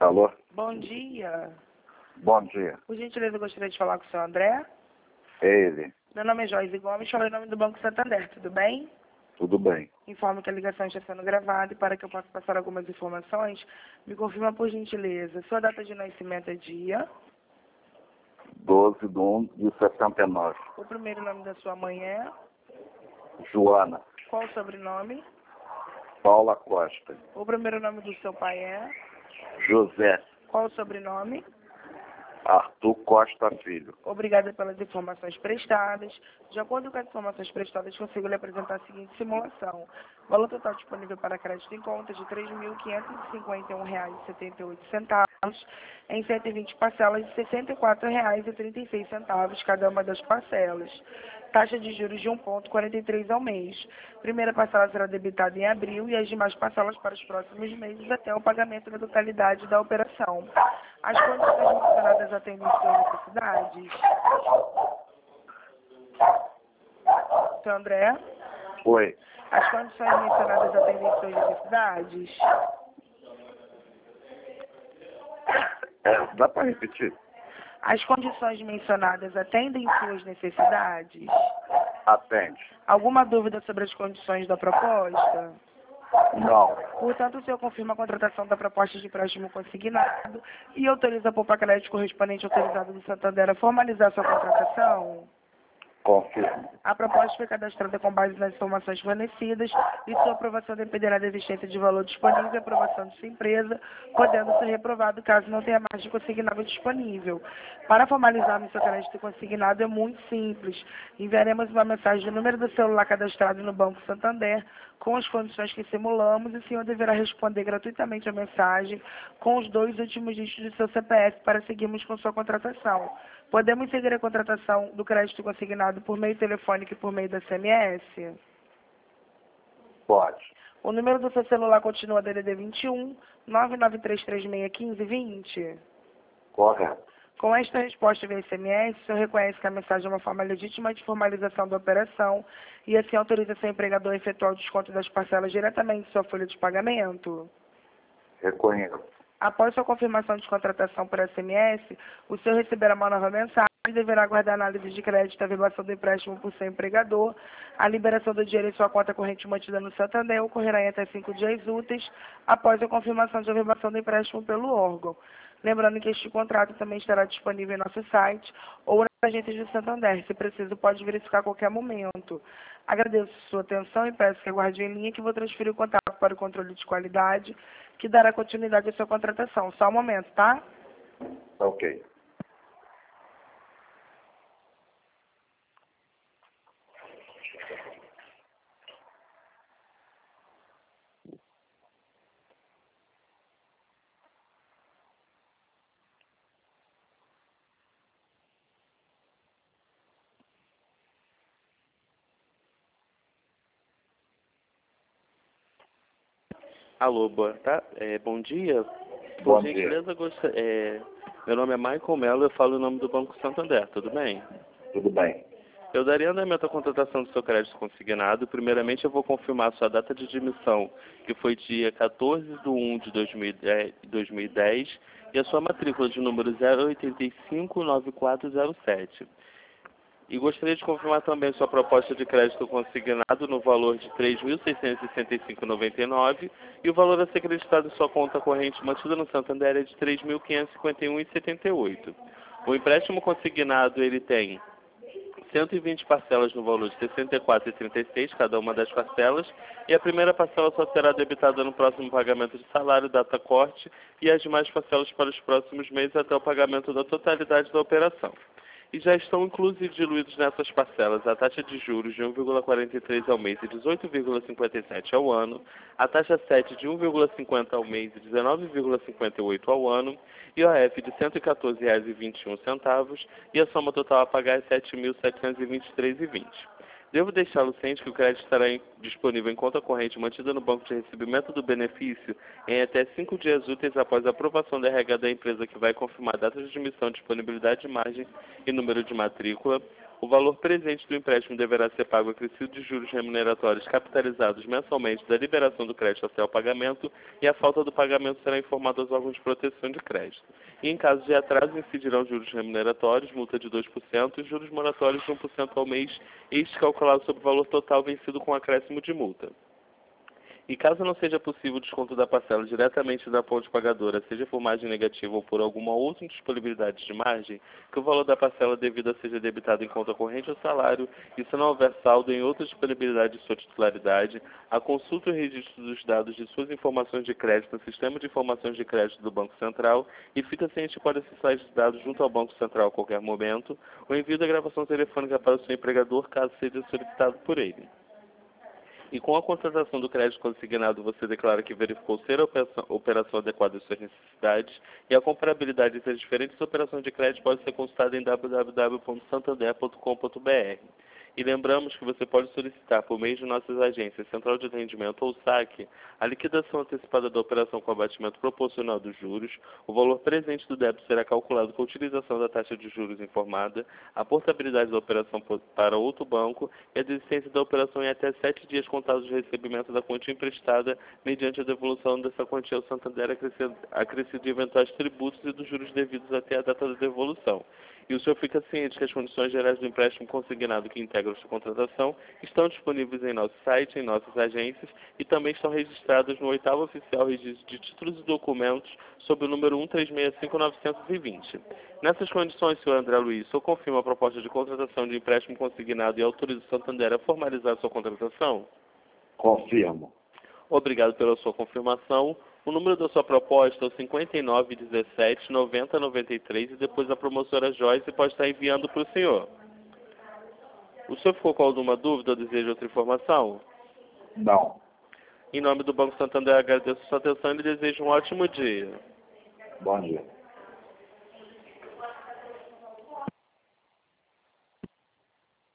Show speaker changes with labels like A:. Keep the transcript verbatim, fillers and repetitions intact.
A: Alô?
B: Bom dia.
A: Bom dia.
B: Por gentileza, eu gostaria de falar com o senhor André.
A: É ele.
B: Meu nome é Joyce Gomes, falei em nome do Banco Santander, tudo bem?
A: Tudo bem.
B: Informo que a ligação está sendo gravada e para que eu possa passar algumas informações, me confirma por gentileza. Sua data de nascimento é dia,
A: doze de um de setenta e nove.
B: o primeiro nome da sua mãe é,
A: Joana.
B: qual o sobrenome,
A: Paula Costa.
B: o primeiro nome do seu pai é,
A: José.
B: qual o sobrenome.
A: Arthur Costa Filho.
B: Obrigada pelas informações prestadas. De acordo com as informações prestadas, consigo lhe apresentar a seguinte simulação. Valor total disponível para crédito em conta de três mil quinhentos e cinquenta e um reais e setenta e oito centavos em cento e vinte parcelas de sessenta e quatro reais e trinta e seis centavos cada uma das parcelas. Taxa de juros de um vírgula quarenta e três ao mês. Primeira parcela será debitada em abril e as demais parcelas para os próximos meses até o pagamento da totalidade da operação. As condições mencionadas atendem suas necessidades? Seu André?
A: Oi.
B: As condições mencionadas atendem suas necessidades?
A: É, dá para repetir?
B: As condições mencionadas atendem suas necessidades?
A: Atende.
B: Alguma dúvida sobre as condições da proposta?
A: Não.
B: Portanto, o senhor confirma a contratação da proposta de empréstimo consignado e autoriza a Poupa Crédito correspondente autorizado do Santander a formalizar sua contratação?
A: Confirmo.
B: A proposta foi cadastrada com base nas informações fornecidas e sua aprovação dependerá da existência de valor disponível e aprovação de sua empresa, podendo ser reprovado caso não tenha margem consignável disponível. Para formalizarmos seu crédito consignado é muito simples. Enviaremos uma mensagem do número do celular cadastrado no Banco Santander com as condições que simulamos e o senhor deverá responder gratuitamente a mensagem com os dois últimos dígitos do seu C P F para seguirmos com sua contratação. Podemos seguir a contratação do crédito consignado por meio telefônico e por meio da S M S?
A: Pode.
B: O número do seu celular continua D D D vinte e um, nove nove três três seis, um cinco dois zero?
A: Correto.
B: Com esta resposta via S M S, o senhor reconhece que a mensagem é uma forma legítima de formalização da operação e assim autoriza seu empregador a efetuar o desconto das parcelas diretamente em sua folha de pagamento?
A: Reconheço.
B: Após sua confirmação de contratação por S M S, o senhor receberá uma nova mensagem e deverá aguardar a análise de crédito, a verbação do empréstimo por seu empregador. A liberação do dinheiro em sua conta corrente mantida no Santander ocorrerá em até cinco dias úteis após a confirmação de averbação do empréstimo pelo órgão. Lembrando que este contrato também estará disponível em nosso site ou nas agências do Santander. Se preciso, pode verificar a qualquer momento. Agradeço sua atenção e peço que aguarde em linha que vou transferir o contato para o controle de qualidade, que dará continuidade à sua contratação. Só um momento, tá?
A: Ok.
C: Alô, boa tarde. É, bom dia.
A: Bom
C: Por
A: dia.
C: gentileza, gosta- é, meu nome é Michael Mello, eu falo em nome do Banco Santander, tudo bem?
A: Tudo bem.
C: Eu daria andamento à contratação do seu crédito consignado. Primeiramente, eu vou confirmar a sua data de admissão, que foi dia quatorze de um de dois mil e dez, e a sua matrícula de número zero oito cinco nove quatro zero sete. E gostaria de confirmar também sua proposta de crédito consignado no valor de três mil seiscentos e sessenta e cinco reais e noventa e nove centavos e o valor a ser acreditado em sua conta corrente mantida no Santander é de três mil quinhentos e cinquenta e um reais e setenta e oito centavos. O empréstimo consignado ele tem cento e vinte parcelas no valor de sessenta e quatro reais e trinta e seis centavos cada uma das parcelas, e a primeira parcela só será debitada no próximo pagamento de salário, data corte, e as demais parcelas para os próximos meses até o pagamento da totalidade da operação. E já estão inclusos e diluídos nessas parcelas a taxa de juros de um vírgula quarenta e três ao mês e dezoito vírgula cinquenta e sete ao ano, a taxa sete de um vírgula cinquenta ao mês e dezenove vírgula cinquenta e oito ao ano, I O F de cento e quatorze reais e vinte e um centavos e a soma total a pagar é sete mil setecentos e vinte e três reais e vinte centavos. Devo deixá-lo ciente que o crédito estará em, disponível em conta corrente mantida no banco de recebimento do benefício em até cinco dias úteis após a aprovação da R H da empresa, que vai confirmar a data de admissão, disponibilidade de margem e número de matrícula. O valor presente do empréstimo deverá ser pago acrescido de juros remuneratórios capitalizados mensalmente da liberação do crédito até o pagamento, e a falta do pagamento será informada aos órgãos de proteção de crédito. E em caso de atraso, incidirão juros remuneratórios, multa de dois por cento e juros moratórios de um por cento ao mês, este calculado sobre o valor total vencido com acréscimo de multa. E caso não seja possível o desconto da parcela diretamente da ponte pagadora, seja por margem negativa ou por alguma outra indisponibilidade de margem, que o valor da parcela devida seja debitado em conta corrente ou salário, e se não houver saldo em outra disponibilidade de sua titularidade, a consulta e o registro dos dados de suas informações de crédito no Sistema de Informações de Crédito do Banco Central, e fita ciente pode acessar esses dados junto ao Banco Central a qualquer momento, ou envio da gravação telefônica para o seu empregador, caso seja solicitado por ele. E com a contratação do crédito consignado, você declara que verificou ser a operação, operação adequada às suas necessidades, e a comparabilidade entre as diferentes operações de crédito pode ser consultada em w w w ponto santander ponto com ponto b r. E lembramos que você pode solicitar, por meio de nossas agências, Central de Atendimento ou SAC, a liquidação antecipada da operação com abatimento proporcional dos juros. O valor presente do débito será calculado com a utilização da taxa de juros informada, a portabilidade da operação para outro banco e a desistência da operação em até sete dias contados de recebimento da quantia emprestada, mediante a devolução dessa quantia ao Santander acrescido de eventuais tributos e dos juros devidos até a data da devolução. E o senhor fica ciente que as condições gerais do empréstimo consignado que integram sua contratação estão disponíveis em nosso site, em nossas agências, e também estão registradas no oitavo Oficial Registro de Títulos e Documentos, sob o número um três seis cinco nove dois zero. Nessas condições, senhor André Luiz, o senhor confirma a proposta de contratação de empréstimo consignado e autoriza o Santander a formalizar sua contratação?
A: Confirmo.
C: Obrigado pela sua confirmação. O número da sua proposta é o cinquenta e nove, dezessete, noventa, noventa e três, e depois a promotora Joyce pode estar enviando para o senhor. O senhor ficou com alguma dúvida ou deseja outra informação?
A: Não.
C: Em nome do Banco Santander, agradeço a sua atenção e desejo um ótimo dia.
A: Bom dia.